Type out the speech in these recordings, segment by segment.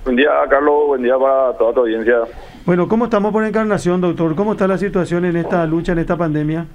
Buen día, Carlos. Buen día para toda tu audiencia. Bueno, ¿cómo estamos por Encarnación, doctor? ¿Cómo está la situación en esta lucha, en esta pandemia?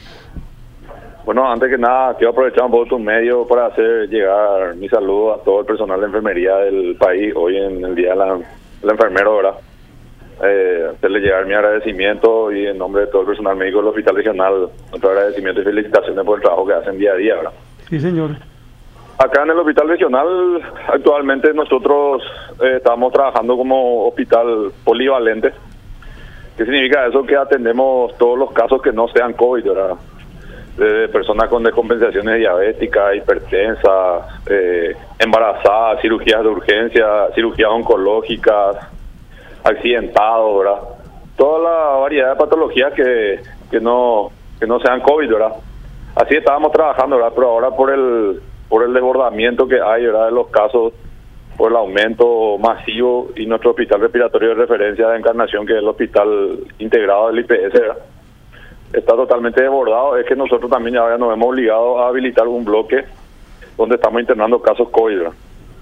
Bueno, antes que nada, quiero aprovechar un poco tu medio para hacer llegar mi saludo a todo el personal de enfermería del país hoy en el Día del Enfermero, ¿verdad? Hacerle llegar mi agradecimiento y en nombre de todo el personal médico del Hospital Regional, nuestro agradecimiento y felicitaciones por el trabajo que hacen día a día, ¿verdad? Sí, señor. Acá en el Hospital Regional, actualmente nosotros estamos trabajando como hospital polivalente. ¿Qué significa eso? Que atendemos todos los casos que no sean COVID, ¿verdad? De personas con descompensaciones diabéticas, hipertensas, embarazadas, cirugías de urgencia, cirugías oncológicas, accidentados, ¿verdad? Toda la variedad de patologías que no sean COVID, ¿verdad? Así estábamos trabajando, ¿verdad? Pero ahora por el desbordamiento que hay, ¿verdad? De los casos, por el aumento masivo y nuestro hospital respiratorio de referencia de Encarnación, que es el hospital integrado del IPS, ¿verdad? Está totalmente desbordado. Es que nosotros también ya nos hemos obligado a habilitar un bloque donde estamos internando casos COVID, ¿verdad?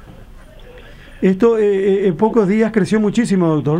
Esto en pocos días creció muchísimo, doctor.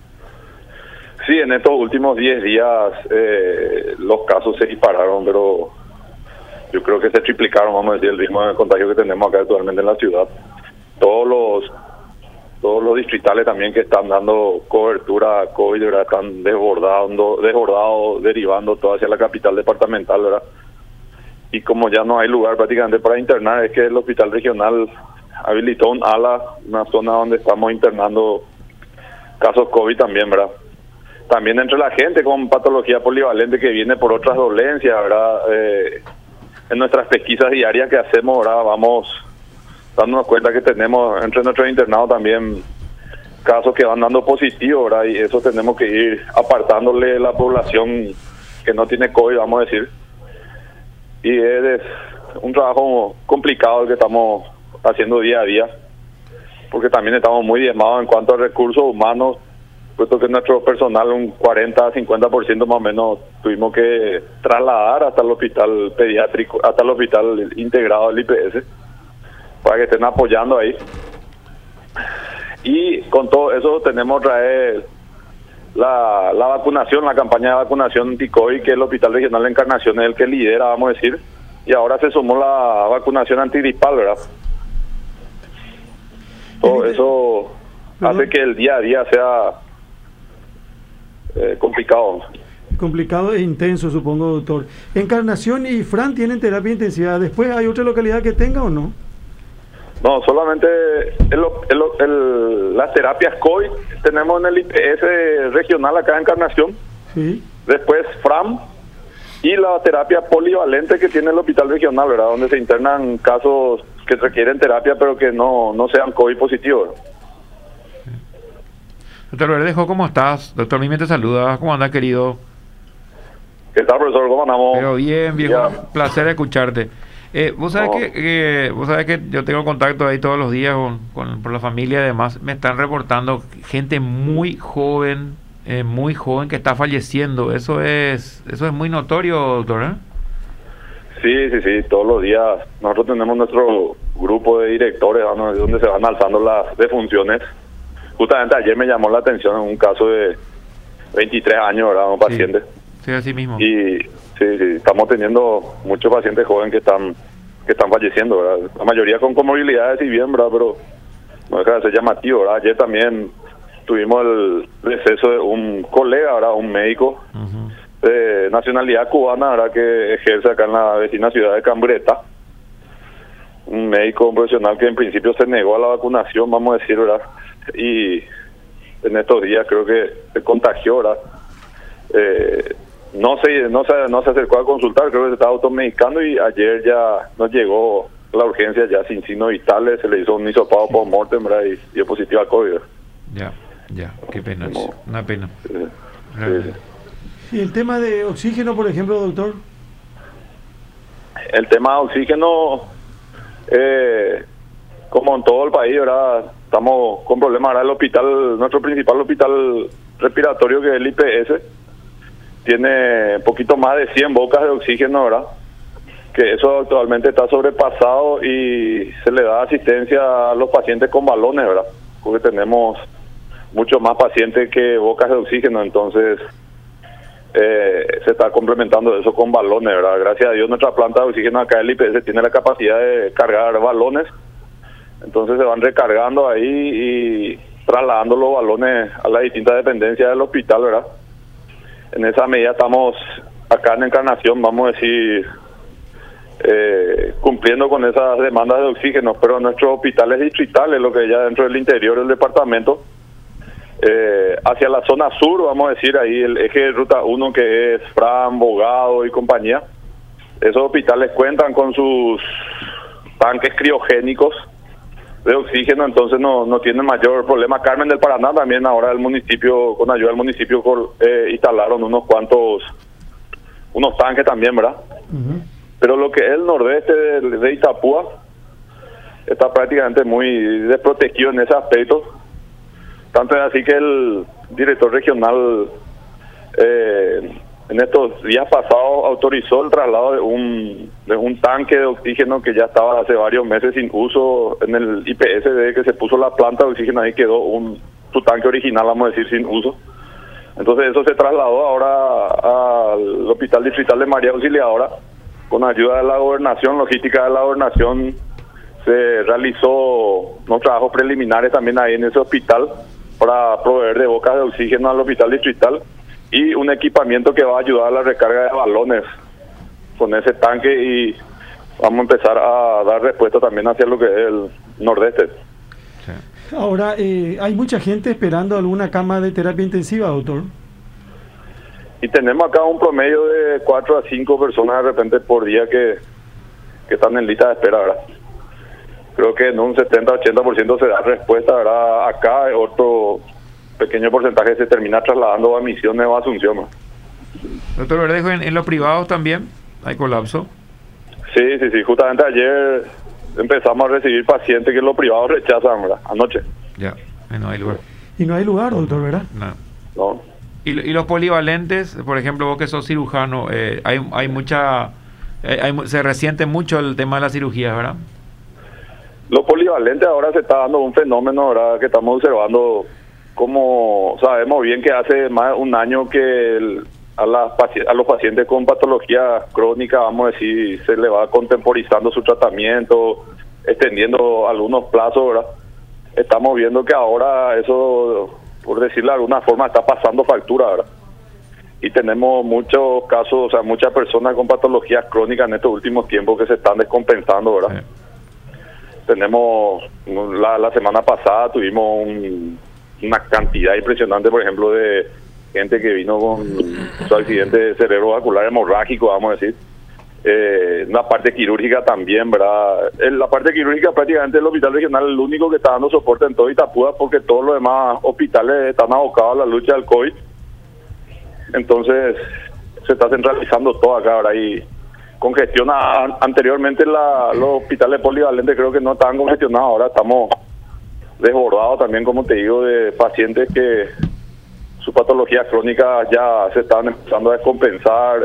Sí, en estos últimos 10 días los casos se dispararon, pero yo creo que se triplicaron, vamos a decir, el ritmo de contagio que tenemos acá actualmente en la ciudad. Todos los distritales también que están dando cobertura a COVID, ¿verdad? Están desbordados, derivando todo hacia la capital departamental, ¿verdad? Y como ya no hay lugar prácticamente para internar, es que el hospital regional habilitó un ala, una zona donde estamos internando casos COVID también, ¿verdad? También entre la gente con patología polivalente que viene por otras dolencias, ¿verdad? En nuestras pesquisas diarias que hacemos, ¿verdad? Vamos dándonos cuenta que tenemos entre nuestros internados también casos que van dando positivo, ¿verdad? Y eso tenemos que ir apartándole la población que no tiene COVID, vamos a decir. Y es un trabajo complicado el que estamos haciendo día a día, porque también estamos muy diezmados en cuanto a recursos humanos, puesto que nuestro personal, un 40-50% más o menos, tuvimos que trasladar hasta el hospital pediátrico, hasta el hospital integrado del IPS, para que estén apoyando ahí. Y con todo eso tenemos traer la vacunación, la campaña de vacunación anti-COVID, que el Hospital Regional de Encarnación es el que lidera, vamos a decir, y ahora se sumó la vacunación antigripal, ¿verdad? Todo eso hace que el día a día sea complicado. Complicado e intenso, supongo, doctor. ¿Encarnación y Fran tienen terapia intensiva? ¿Después hay otra localidad que tenga o no? No, solamente las terapias COVID tenemos en el IPS regional acá en Encarnación. Sí. Después FRAM y la terapia polivalente que tiene el hospital regional, ¿verdad? Donde se internan casos que requieren terapia pero que no sean COVID positivos. Doctor Verdejo, ¿cómo estás? Doctor Mime te saluda. ¿Cómo andas, querido? ¿Qué tal, profesor? ¿Cómo andamos? Pero bien, viejo. Ya. Un placer escucharte. Vos sabés que yo tengo contacto ahí todos los días por la familia. Además, me están reportando gente muy joven que está falleciendo. Eso es muy notorio, doctor, ¿eh? Sí. Todos los días nosotros tenemos nuestro grupo de directores, ¿no? Donde se van alzando las defunciones. Justamente ayer me llamó la atención en un caso de 23 años, ¿verdad? Un paciente. Sí, así mismo. Y sí, estamos teniendo muchos pacientes jóvenes que están falleciendo, ¿verdad? La mayoría con comorbilidades y bien, ¿verdad? Pero no deja de ser llamativo, ¿verdad? Ayer también tuvimos el deceso de un colega, ¿verdad? Un médico de nacionalidad cubana, ¿verdad? Que ejerce acá en la vecina ciudad de Cambreta. Un médico profesional que en principio se negó a la vacunación, vamos a decir, ¿verdad? Y en estos días creo que se contagió, ¿verdad? No se acercó a consultar, creo que se estaba automedicando y ayer ya nos llegó la urgencia ya sin signos vitales, se le hizo un hisopado post-mortem, ¿verdad? Y dio positivo a COVID. Ya, qué pena, una pena. Sí. ¿Y el tema de oxígeno, por ejemplo, doctor? El tema de oxígeno, como en todo el país, ¿verdad? Estamos con problemas. Ahora el hospital, nuestro principal hospital respiratorio, que es el IPS, tiene un poquito más de 100 bocas de oxígeno, ¿verdad? Que eso actualmente está sobrepasado y se le da asistencia a los pacientes con balones, ¿verdad? porque tenemos mucho más pacientes que bocas de oxígeno, entonces se está complementando eso con balones, ¿verdad? Gracias a Dios nuestra planta de oxígeno acá en el IPS tiene la capacidad de cargar balones, entonces se van recargando ahí y trasladando los balones a las distintas dependencias del hospital, ¿verdad? En esa medida estamos acá en Encarnación, vamos a decir, cumpliendo con esas demandas de oxígeno, pero nuestros hospitales distritales, lo que ya dentro del interior del departamento, hacia la zona sur, vamos a decir, ahí el eje de ruta 1 que es Fran, Bogado y compañía, esos hospitales cuentan con sus tanques criogénicos de oxígeno, entonces no tienen mayor problema. Carmen del Paraná también ahora el municipio, con ayuda del municipio, instalaron unos tanques también, ¿verdad? Uh-huh. Pero lo que es el nordeste de Itapúa está prácticamente muy desprotegido en ese aspecto. Tanto es así que el director regional en estos días pasados autorizó el traslado de un tanque de oxígeno que ya estaba hace varios meses sin uso en el IPS. Desde que se puso la planta de oxígeno ahí quedó su tanque original, vamos a decir, sin uso. Entonces eso se trasladó ahora al Hospital Distrital de María Auxiliadora con ayuda de la gobernación, logística de la gobernación. Se realizó unos trabajos preliminares también ahí en ese hospital para proveer de bocas de oxígeno al hospital distrital y un equipamiento que va a ayudar a la recarga de balones con ese tanque, y vamos a empezar a dar respuesta también hacia lo que es el nordeste. Sí. Ahora, hay mucha gente esperando alguna cama de terapia intensiva, doctor. Y tenemos acá un promedio de 4 a 5 personas de repente por día que están en lista de espera, ¿verdad? Creo que en un 70-80% se da respuesta, ¿verdad? Acá otro pequeño porcentaje se termina trasladando a Misiones o a Asunción, ¿no? Doctor Verdejo, ¿en los privados también hay colapso? Sí. Justamente ayer empezamos a recibir pacientes que los privados rechazan, ¿verdad? Anoche. Ya, no hay lugar. Y no hay lugar, doctor, ¿verdad? No. ¿Y los polivalentes? Por ejemplo, vos que sos cirujano, hay mucha... se resiente mucho el tema de las cirugías, ¿verdad? Los polivalentes ahora se está dando un fenómeno, ¿verdad?, que estamos observando. Como sabemos bien que hace más de un año que a los pacientes con patología crónica, vamos a decir, se le va contemporizando su tratamiento, extendiendo algunos plazos, ¿verdad? Estamos viendo que ahora eso, por decirlo de alguna forma, está pasando factura, ¿verdad? Y tenemos muchos casos, o sea, muchas personas con patologías crónicas en estos últimos tiempos que se están descompensando, ¿verdad? Sí. Tenemos, la semana pasada tuvimos una cantidad impresionante, por ejemplo, de gente que vino con su accidente cerebrovascular hemorrágico, vamos a decir. Una parte quirúrgica también, ¿verdad? La parte quirúrgica prácticamente el hospital regional es el único que está dando soporte en todo Itapúa, porque todos los demás hospitales están abocados a la lucha del COVID. Entonces se está centralizando todo acá, ¿verdad? Y congestiona anteriormente los hospitales polivalentes, creo que no estaban congestionados, ahora estamos desbordados también, como te digo, de pacientes que su patología crónica ya se están empezando a descompensar.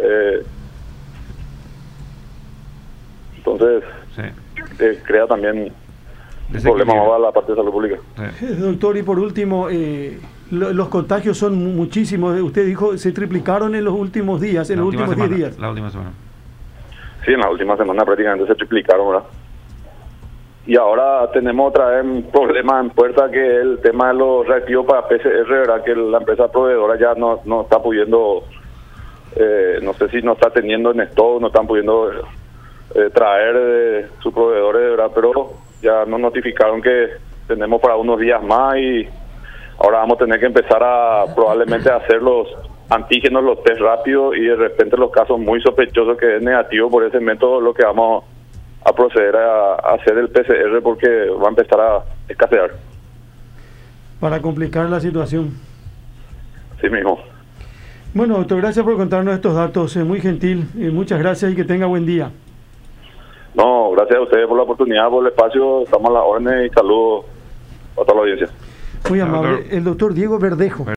Entonces, sí, crea también problemas a la parte de salud pública. Sí. Doctor, y por último, los contagios son muchísimos. Usted dijo se triplicaron en los últimos días, en los últimos 10 días. La última semana. Sí, en la última semana prácticamente se triplicaron, ¿verdad? Y ahora tenemos otra vez un problema en puerta, que es el tema de los reactivos para PCR, ¿verdad? Que la empresa proveedora ya no está pudiendo, no sé si no está teniendo en stock, no están pudiendo traer de sus proveedores, ¿verdad? Pero ya nos notificaron que tenemos para unos días más, y ahora vamos a tener que empezar a probablemente hacer los antígenos, los test rápidos, y de repente los casos muy sospechosos que es negativo por ese método, lo que vamos a proceder a hacer el PCR, porque va a empezar a escasear. Para complicar la situación. Sí mismo. Bueno, doctor, gracias por contarnos estos datos, muy gentil, muchas gracias y que tenga buen día. No, gracias a ustedes por la oportunidad, por el espacio, estamos a la orden y saludos a toda la audiencia. Muy amable, el doctor Diego Verdejo.